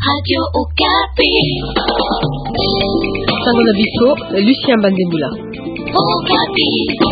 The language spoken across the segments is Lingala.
Radio Okapi. Sango na biso, Lucien Bandembula. Okapi.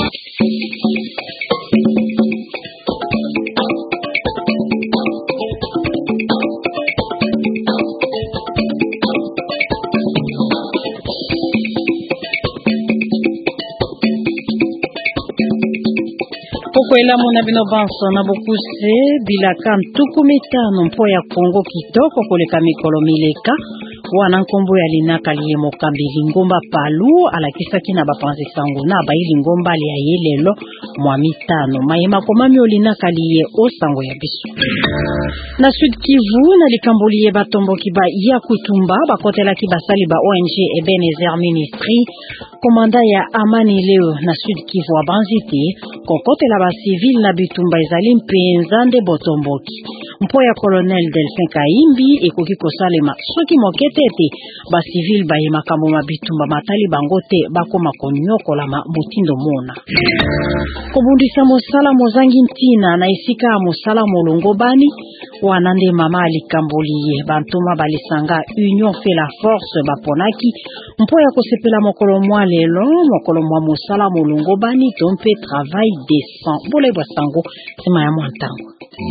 Pokwela mona bino banso na bokuse bilaka ntuku mitano mpo ya Kongo kitoko koleka mikolo mileka wana nkombo ya linaka liye mokambi lingomba palu alakisaki na bapanzi sango na bayi lingomba li ayelelo mwa mitano mayema komami olinaka liye osango ya biso na Sud Kivu na likambuliye batomboki ba ya kutumba bakotelaki basali ba ONG Ebenezer Ministry komanda ya amani leo na Sud Kivu abanzite kokotela ba civil na bitumba ezali mpenza nde botomboki mpo ya Colonel Delphin Kaimbi ekoki kosalema soki moketete ba civil baye makambo mabitumba matali bango te bakoma konyokola motindo mona kobundisa mosala mozangi ntina na esika mosala molongo bani wana nde mama alikamboliye bantoma balisanga Union fait la force baponaki mpo ya kosepela mokolo mwa lelo mokolo mwa mosala molongo bani tompe travail décent bole basango sima ya mwantango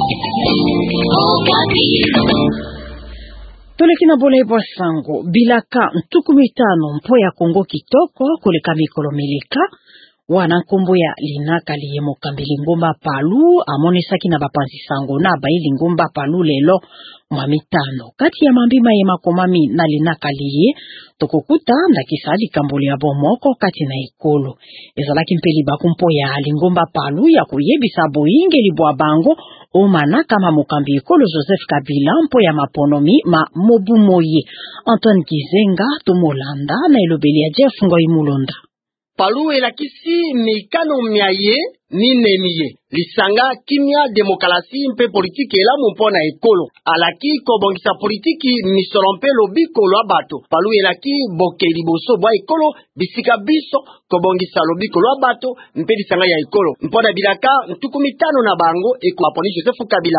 toleki na bole basango bilaka ntuku mitano mpo ya Kongo kitoko koleka mikolo mileka wana nkombo ya linaka liye mokambi lingomba palu amonesaki na bapanzi sango na bayi lingomba palu lelo mwa mitano kati ya mambima ye makomami na linaka liye tokokuta ndakisa likamboli ya bomoko kati na ekolo ezalaki mpeli bakumpo ya lingomba palu ya kuyebisa boyinge libwa bango omana kama mokambi ekolo Joseph Kabila mpo ya maponomi ma mobumoye Antoine Kizenga tomolanda na elobeli ya Jeff Ngoi Mulonda palu elakisi mikano miaye ninemiye lisanga kimia demokrasi mpe politiki elamu mpona ekolo alaki kobongisa politiki misolompe lobiko lwa bato palu elaki boke liboso bwa ekolo bisika biso kobongisa lobiko lwa bato mpe lisanga ya ekolo mpona bilaka ntuku mitano na bango eko aponi Joseph Kabila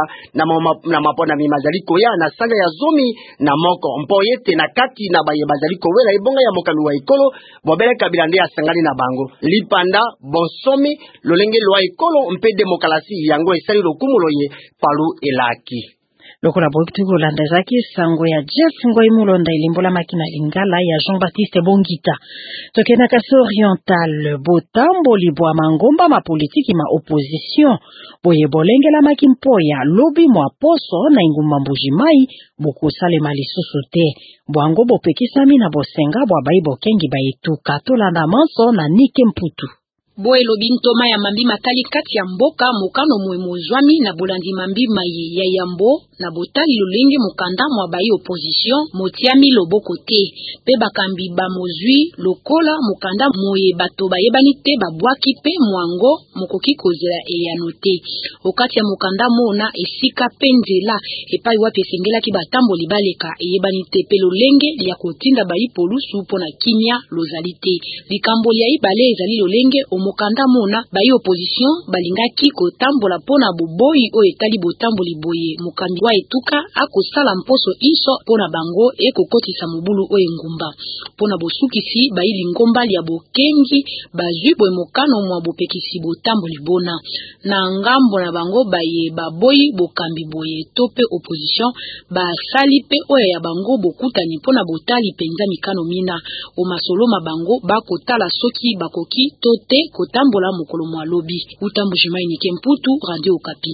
na mapona mimazali koya na sanga ya zomi na moko mpo yete na kati na baye bazali kowela ebonga ya mokambi wa ekolo bobele Kabila nde asangani na bango lipanda bonsomi lolenge lwa ekolo mpe demokrasi yango esali lokumulo ye palu elaki lokola bokitu kolanda zaki sango ya Jeff Ngoi Mulonda ilimbola makina lingala ya Jean-Baptiste Bongita tokena kasi oriental botambo libwa mangomba ma politiki ma opposition boye bolengela makimpo ya lobi mwa poso na ingumba mbujimai bokosale malisusu te bwango bopekisami na bosenga bwa bayi bokengi bayetuka tolanda manso na Nike Mputu boe lobi ntoma ya mambi matali kati ya mboka mokano mwemozwami na bolandi mambi maye ya yambo na botali lolenge mokanda mwa bayi opposition motiami loboko te pe bakambi ba mozwi lokola mokanda moye bato bayebani te babwaki pe mwango mokoki kozela eyano te okati ya mokanda mona esika penzela epai wapi esengelaki batamboli baleka eyebani te pe lolenge ya kotinda bayi polusu pona kimia lozali te likamboli ya ibale ezali lolenge mokanda mona bayi opposition balingaki kotambola pona boboyi o etali botamboli boye mokambi wa etuka akosala mposo iso pona bango ekokotisa mobulu o engumba pona bosukisi bayi lingomba ya bokengi bazwi boye mokano mwa bopekisi botamboli bona na ngambo na bango baye baboyi bokambi boye to pe opposition basali pe oyo ya bango bokutani pona botali penza mikano mina o masoloma bango bakotala soki bakoki to te kotambola mokolo mwa lobi utambujima Nike Mputu Radio Okapi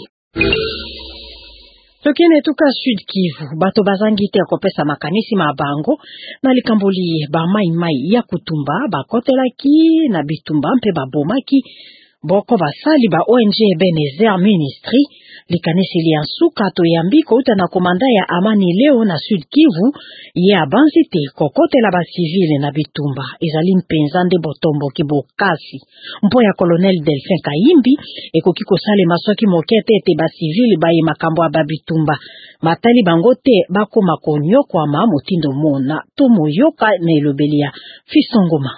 tokene tuka Sud Kivu bato bazangi te kopesa makanisi mabango na likamboli ba mai ya kutumba bakotelaki na bitumba mpe babomaki boko basali ba ONG Ebenezer Ministry likanisi liansuka to yambiko uta na komanda ya amani leo na Sud Kivu ya banzite kokotela ba civile na bitumba ezali mpenza nde botombo kibokasi mpo ya Colonel Delphin Kaimbi ekoki kosale masoki mokete te ba civile baye makambo ya babitumba matali bango te bakoma konyokwa ma motindo mona to moyoka na elobeli ya Fisongoma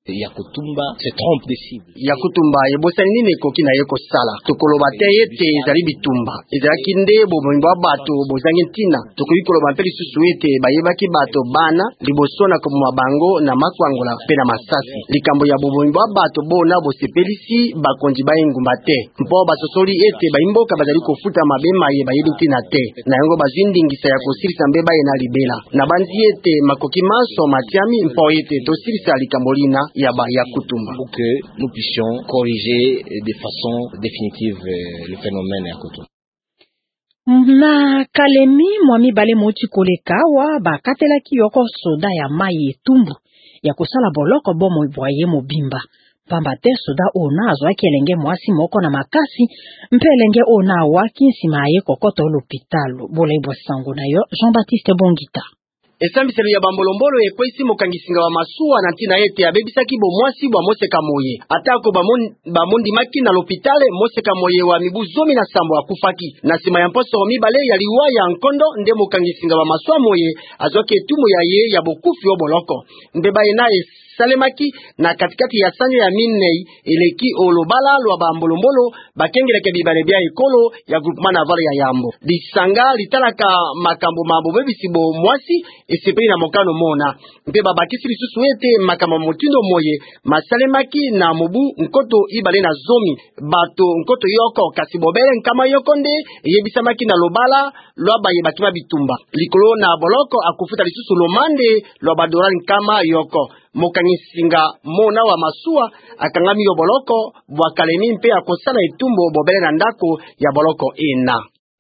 Yakutumba se trompe de cible. Yakutumba yebosani nini koki na yeko sala. Tokoloba te ete ezali bitumba. Ezalaki nde bomimba bato bozangi ntina. Tokoki koloba mpe lisusu ete bayebaki bato bana liboso na komoma bango na makwangola mpe na masasi. Likambo ya bomimba bato bona bosepelisi bakonzi bayengumba te. Mpo basosoli ete bayimboka bazali kofuta mabema ye bayebi ntina te. Na yango bazwi ndingisa ya kosilisa mbe baye na libela. Na banzi ete makoki maso matiami mpo ete tosilisa likambo lina ya Yakutumba. Pour que nous puissions corriger de façon définitive le phénomène Yakutumba. Na Kalemi mwami bale moti kolekawa bakatelaki yoko soda ya mai etumbu ya kosala boloko bomo ibwaye mobimba. Pamba te soda ona azwaki elenge mwasi moko na makasi mpe elenge ona awaki nsima ye kokoto l'hôpital. Bolaibo sango na yo Jean-Baptiste Bongita. Esambiselo ya bambolombolo ekwesi mokangisinga wa masuwa na ntina ete abebisaki bo mwasi bwa Moseka Moye. Atako bamondi maki na l'hôpital Moseka Moye wa mibu 17 akufaki. Na sima ya mposo mibale ya liwa ya nkondo nde mokangisinga wa masuwa Moye azwaki etumu ya ye ya bokufi o boloko. Mbeba ena salemaki na katikati ya sanyo ya minei eleki olobala lwa bambolombolo bakengeleke bibale bya ekolo ya groupement naval ya Yambo. Disanga litalaka makambo mabobe bisibo mwasi esepeli na mokano mona. Mpe babakisi lisusu ete makambo motindo Moye masalemaki na mobu nkoto ibale na zomi. Bato nkoto yoko kasi bobele nkama yoko nde yebisamaki na lobala lwa baye batima bitumba. Likolo na boloko akufuta lisusu lomande lwa badorali nkama yoko. Mokangisinga mona wa masuwa akangami yo boloko bwa Kalemi mpe akosala etumbo bobele na ndako ya boloko ena.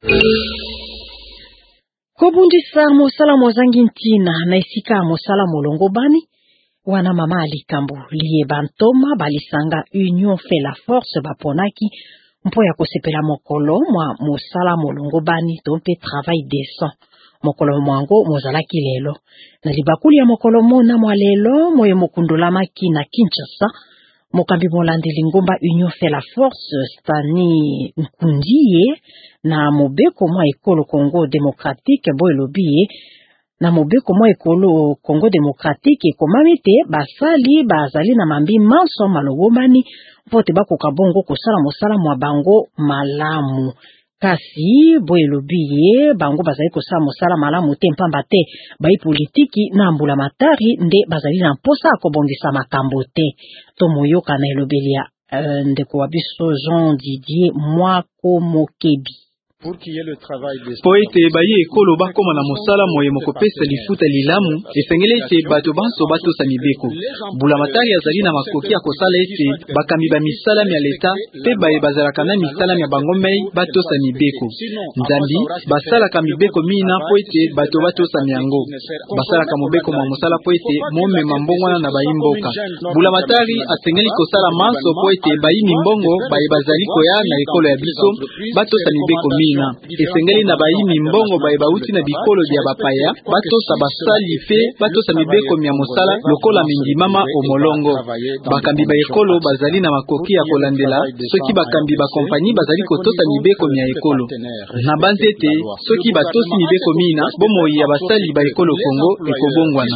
Kobundisa mosala mozangi ntina na esika mosala molongo bani wana mama alikambo liye bantoma balisanga Union fait la force baponaki mpo ya kosepela mokolo mwa mosala molongo bani to mpe travail décent. Mokolo mwango mozalaki lelo na libakuli ya mokolo mona mwa lelo moye mokundolamaki na Kinshasa mokambi molandeli ngomba Union fait la force Stani Nkundiye na mobeko mwa ekolo Congo démocratique boelobi na mobeko mwa ekolo Congo démocratique ekomami te basali bazali na mambi manso malobomani mpote bakoka bongo kosala mosala mwa bango malamu. Kasi boelobi bango bazali kosala mosala malamu te mpamba te bai politiki na mbula matari nde bazali na mposa kobongisa makambo te. Tomoyoka na elobeli ya ndeko wa biso Jean Didier Mwako Mokebi. Po ete baye ekolo bakoma na mosala moye mokopesa lifuta lilamu esengeli ete bato banso batosa mibeko. Mbulamatari azali na makoki ya kosala ete bakambi ba misalami ya leta pe baye bazalaka na misalami ya bangomei batosa mibeko. Nzambi basalaka mibeko mina po ete bato batosa miango. Basalaka mobeko mwa mosala po ete momema mbongwana na bayi mboka. Mbulamatari asengeli kosala manso po ete bayi mimbongo baye bazali koya na ekolo ya biso batosa mibeko mina. Esengeli na bayi mimbongo baye bauti na bikolo bya bapaya batosa basali fe batosa mibeko mya mosala lokola mingi mama omolongo. Bakambi ba ekolo bazali na makoki ya kolandela soki bakambi ba kompani bazali kotosa mibeko mya ekolo. Na banzete soki batosi mibeko mina bomoi ya basali ba ekolo Kongo ekobongwana.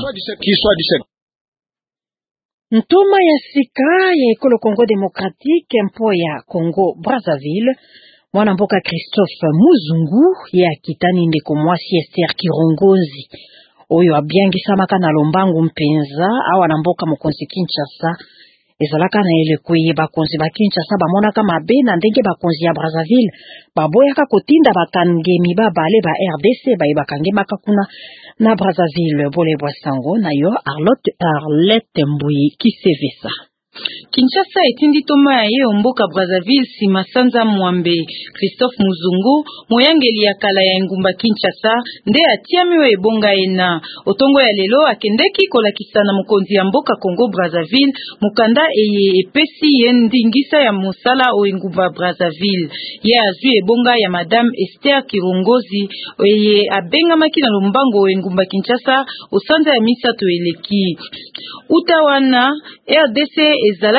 Ntoma ya sika ya ekolo Congo démocratique mpo ya Congo Brazzaville mwana mboka Christophe Muzungu ya kitani ndeko mwasi Esther Kirongozi oyo abiangisamaka na lombangu mpenza awa na mboka mokonzi Kinshasa ezalaka na elekwe bakonzi ba Kinshasa bamonaka mabe na ndenge bakonzi ya Brazzaville baboyaka kotinda bakangemi babale ba RDC baye bakangemaka kuna na Brazzaville. Bolebwa sango na yo Arlette Mbui Kisevesa. Kinshasa etindi toma ya ye mboka Brazzaville sima sanza mwambe Christophe Muzungu moyangeli ya kala ya ngumba Kinshasa nde atiami we ebonga ena otongo ya lelo akendeki kolakisa na mokonzi ya mboka Congo Brazzaville mukanda eye epesi ye ndingisa ya mosala o ngumba Brazzaville ye azwi ebonga ya madame Esther Kirongozi eye abengamaki na lombango o ngumba Kinshasa osanza ya misato eleki utawana RDC ezala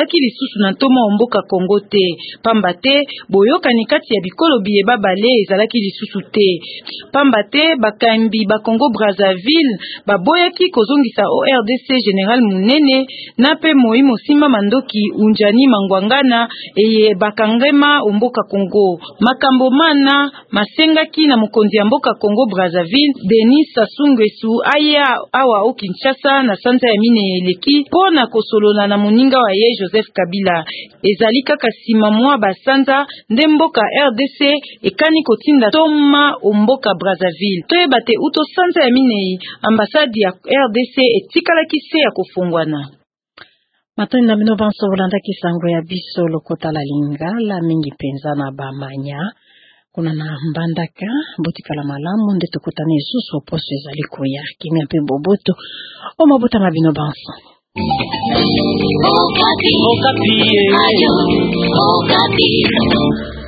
ezalaki lisusu na ntoma wa mboka Kongo te, pamba te boyokani kati ya bikolo biyeba bale ezalaki lisusu te, pamba te bakambi ba Congo Brazzaville baboyaki kozongisa ORDC General Munene na pe Moi Mosimba Mandoki Unjani Mangwangana eye bakangema mboka Kongo. Makambo mana masengaki na mokonzi ya mboka Congo Brazzaville Denis Sassou Nguesso aya awa o Kinshasa na santa ya mine eleki pona kosolola na moninga wa ye Joseph Kabila. Ezali kaka sima mwa basanza nde mboka RDC ekani kotinda toma mboka Brazzaville. Toyeba te uto santa ya mine ambasadi ya RDC etikalaki se ya kofungwana. Matani na bino banso bolanda kisango ya biso lokota la lingala mingi penza na bamanya. Kuna na mbandaka botikala malamu nde tokotane susu poso ezali koya kimia pe boboto o mabuta na bino banso. Okapi. Okapi. Ayo. Okapi.